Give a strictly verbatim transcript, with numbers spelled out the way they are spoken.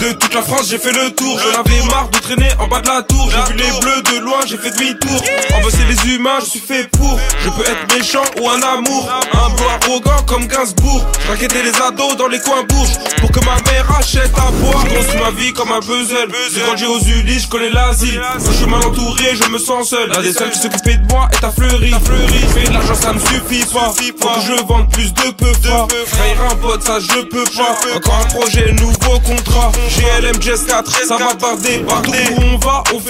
De toute la France j'ai fait le tour. J'en avais marre de traîner en bas de la tour. J'ai vu les bleus de loin, j'ai fait demi-tour. Envasser les humains, je suis fait pour. Je peux être méchant ou un amour. Un peu arrogant comme Gainsbourg. J'inquiétais les ados dans les coins bourges pour que ma mère achète à boire. Je construis ma vie comme un puzzle. J'ai grandi aux Ulysses, je connais l'asile. Quand je suis mal entouré, je me sens seul. L'un des seuls qui s'occupait de moi est à Fleury. Mais de l'argent ça ne suffit pas. Faut que je vende plus de peu pas. Frère un pote, ça je peux pas. Encore un projet, nouveau contrat. G L M Jazz quatre, ça va barder partout où on va. On fait